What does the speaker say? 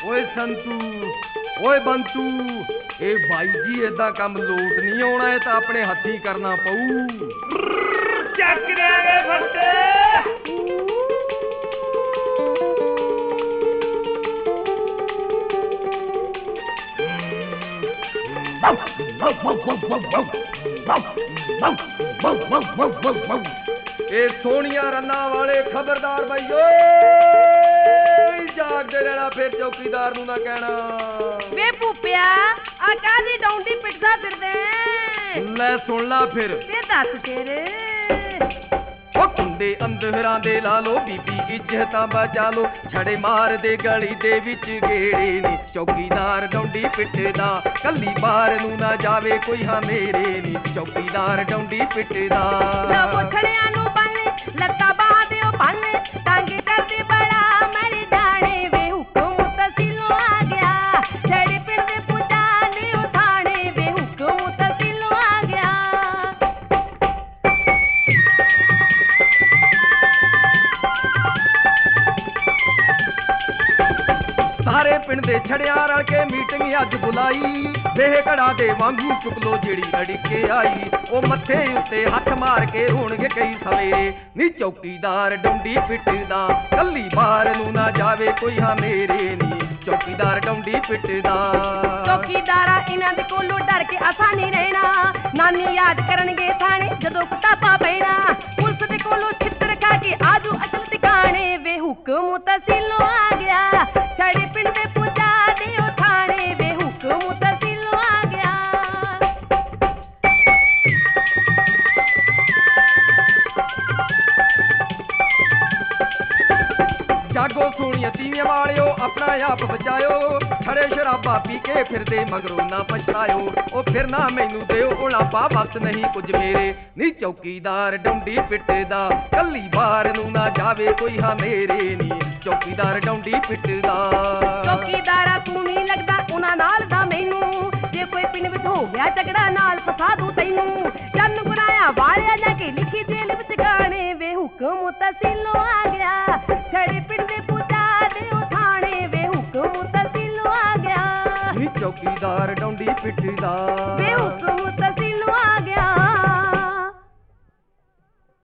ਓਏ ਸੰਤੂ ਓਏ ਬੰਤੂ ਇਹ ਬਾਈ ਜੀ ਏਦਾਂ ਕੰਮ ਲੋਟ ਨਹੀਂ ਆਉਣਾ ਇਹ ਤਾਂ ਆਪਣੇ ਹੱਥੀਂ ਕਰਨਾ ਪਊ ਚੱਕ ਦਿਆਂਗੇ ਫੱਟੇ ਇਹ ਸੋਹਣੀਆਂ ਰੰਨਾਂ ਵਾਲੇ ਖਬਰਦਾਰ ਬਾਈ ਓਏ ਜਾਗਦੇ ਰਹਿਣਾ ਫਿਰ ਚੌਕੀਦਾਰ ਨੂੰ ਨਾ ਕਹਿਣਾ ਵੇ ਭੂਪਿਆ ਆ ਕਾਦੀ ਡੌਂਡੀ ਪਿੱਟਦਾ ਫਿਰਦੇ ਲੈ ਸੁਣ ਲਾ ਫਿਰ ਤੇ ਦੱਸ ਤੇਰੇ ਉਹ ਕੁੰਡੇ ਅੰਧਰਾਂ ਦੇ ਲਾ ਲੋ ਬੀਬੀ ਇੱਜ਼ਤਾਂ ਬਚਾ ਲੋ ਛੜੇ ਮਾਰਦੇ ਗਲੀ ਦੇ ਵਿੱਚ ਗੇੜੇ ਨੀ ਚੌਕੀਦਾਰ ਡੌਂਡੀ ਪਿੱਟਦਾ ਕੱਲੀ ਬਾਹਰ ਨੂੰ ਨਾ ਜਾਵੇ ਕੋਈ ਹਾਂ ਮੇਰੇ ਨੀ ਚੌਕੀਦਾਰ ਡੌਂਡੀ ਪਿੱਟਦਾ ਨਾ ਮੁੱਛੜਿਆਂ ਨੂੰ ਬੰਨ ਲੱਤਾਂ ਬਾਹਾਂ ਤੇ ਉਹ ਬੰਨ ਤੰਗ ਕਰਦੀ ਬੜਾ ਮਰ ਜਾਣੇ ਵੇ ਹੁਕਮ ਤਸੀਲੋਂ ਆ ਗਿਆ ਛੜੇ ਪਿੰਡ ਦੇ ਪੁੱਜਾ ਨੇ ਉਠਾਣੇ ਵੇ ਹੁਕਮ ਤਸੀਲੋਂ ਆ ਗਿਆ ਸਾਰੇ ਪਿੰਡ ਦੇ ਛੜਿਆਂ ਰਲ ਕੇ ਮੀਟਿੰਗ ਅੱਜ ਬੁਲਾਈ ਵੇਹ ਘੜਾ ਦੇ ਵਾਂਗੂ ਚੁੱਕ ਲੋ ਜਿਹੜੀ ਅੜਿੱਕੇ ਆਈ ਉਹ ਮੱਥੇ ਉੱਤੇ ਹੱਥ ਮਾਰ ਕੇ ਰੋਣਗੇ ਕਈ ਸਵੇਰੇ ਨੀ ਚੌਕੀਦਾਰ ਡੌਂਡੀ ਪਿੱਟਦਾ ਕੱਲੀ ਬਾਹਰ ਨੂੰ ਨਾ ਜਾਵੇ ਕੋਈ ਹਾਂ ਮੇਰੇ ਨੀ ਚੌਕੀਦਾਰ ਡੌਂਡੀ ਪਿੱਟਦਾ ਚੌਕੀਦਾਰਾ ਇਹਨਾਂ ਦੇ ਕੋਲੋਂ ਡਰ ਕੇ ਅਸਾਂ ਨਹੀਂ ਰਹਿਣਾ ਨਾਨੀ ਯਾਦ ਕਰਨਗੇ ਥਾਣੇ ਜਦੋਂ ਕੁੱਟਾਪਾ ਪੈਣਾ ਪੁਲਿਸ ਦੇ ਕੋਲੋਂ ਛਿੱਤਰ ਖਾ ਕੇ ਆਜੂ ਅਸਲ ਟਿਕਾਣੇ ਵੇ ਹੁਕਮ ਤਸੀਲੋਂ ਆ ਗਿਆ ਛੜੇ ਪਿੰਡ ਦੇ ਪੁੱਜਾ ਦੇ ਉਹ ਥਾਣੇ ਵੇ ਹੁਕਮ ਤਸੀਲੋਂ ਆ ਗਿਆ ਜਾਗੋ ਸੋਹਣੀਆਂ ਤੀਵੀਆਂ ਵਾਲਿਓ ਆਪਣਾ ਆਪ ਬਚਾਇਓ ਖੜੇ ਸ਼ਰਾਬਾ ਪੀ ਕੇ ਫਿਰਦੇ ਮਗਰੋਂ ਨਾ ਪਛਤਾਇਓ ਉਹ ਫਿਰ ਨਾ ਮੈਨੂੰ ਦਿਓ ਉਲਾਪਾ ਬਸ ਨਹੀਂ ਕੁਝ ਮੇਰੇ ਨੀ ਚੌਕੀਦਾਰ ਡੌਂਡੀ ਪਿੱਟਦਾ ਕੱਲੀ ਬਾਹਰ ਨੂੰ ਨਾ ਜਾਵੇ ਕੋਈ ਹਾਂ ਮੇਰੇ ਨੀ ਚੌਕੀਦਾਰ ਡੌਂਡੀ ਪਿੱਟਦਾ ਚੌਕੀਦਾਰਾ ਤੂੰ ਨਹੀਂ ਲੱਗਦਾ ਉਹਨਾਂ ਨਾਲ ਦਾ ਮੈਨੂੰ ਜੇ ਕੋਈ ਪਿੰਡ ਵਿੱਚ ਹੋ ਗਿਆ ਝਗੜਾ ਨਾਲ ਫਸਾ ਦੂ ਤੈਨੂੰ ਚੰਨ ਗੁਰਾਇਆ ਵਾਲਿਆ ਜਾ ਕੇ ਲਿਖੀ ਜੇਲ੍ਹ ਵਿੱਚ ਗਾਣੇ ਵੇ ਹੁਕਮ ਤਸੀਲੋਂ ਆ ਗਿਆ ਛੜੇ ਪਿੰਡ ਦੇ ਪੁੱਜਾ ਦੇ ਉਹ ਥਾਣੇ ਵੇ ਹੁਕਮ ਤਸੀਲੋਂ ਆ ਗਿਆ ਨੀ ਚੌਕੀਦਾਰ ਡੌਂਡੀ ਪਿੱਟਦਾ